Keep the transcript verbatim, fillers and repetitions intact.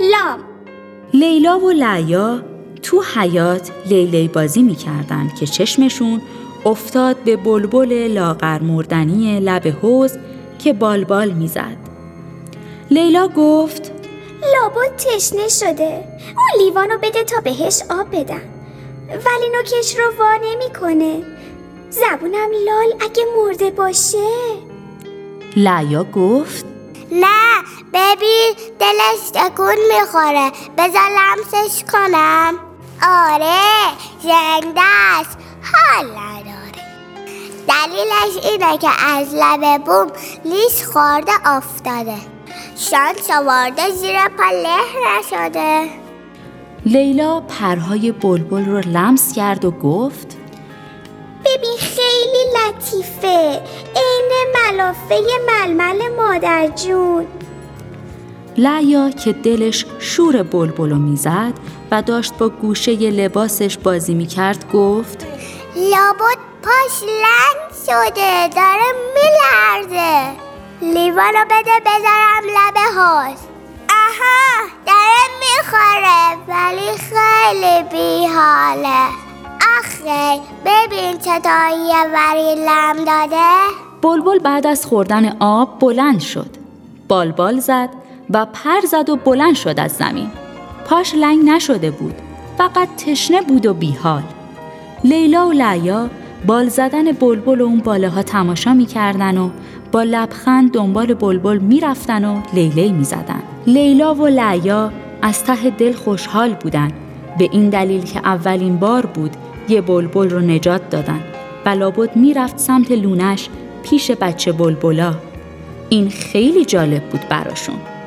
لام. لیلا و لعیا تو حیاط لیلی بازی می‌کردن که چشمشون افتاد به بلبل لاغر مردنی لب حوض که بالبال میزد. لیلا گفت لابد تشنه شده. اون لیوانو بده تا بهش آب بدم، ولی نوکش رو وا نمی‌کنه. زبونم لال اگه مرده باشه. لعیا گفت نه ببین دلش تکون میخوره، بذار لمسش کنم. آره زنده است، حال نداره. دلیلش اینه که از لب بوم لیش خورده افتاده، شانس آورده زیر پا له نشده. لیلا پرهای بلبل رو لمس کرد و گفت ببین خیلی لطیفه، عین ملافه ململ مادر جون. لعیا که دلش شور بلبلو میزد و داشت با گوشه ی لباسش بازی میکرد گفت لابد پاش لنگ شده، داره میلرزه. لیوانو بده بذارم لب حوض. آها داره میخوره ولی خیلی بیحاله. آخه ببین چطور یه وری لم داده. بلبل بعد از خوردن آب بلند شد، بالبال زد و پر زد و بلند شد از زمین. پاش لنگ نشده بود، فقط تشنه بود و بیحال. لیلا و لعیا بال زدن بلبل و اون باله ها تماشا می کردن و با لبخند دنبال بلبل می رفتن و لیلی می زدن. لیلا و لعیا از ته دل خوشحال بودن، به این دلیل که اولین بار بود یه بلبل رو نجات دادن و لابد می رفت سمت لونش پیش بچه بلبلا. این خیلی جالب بود براشون.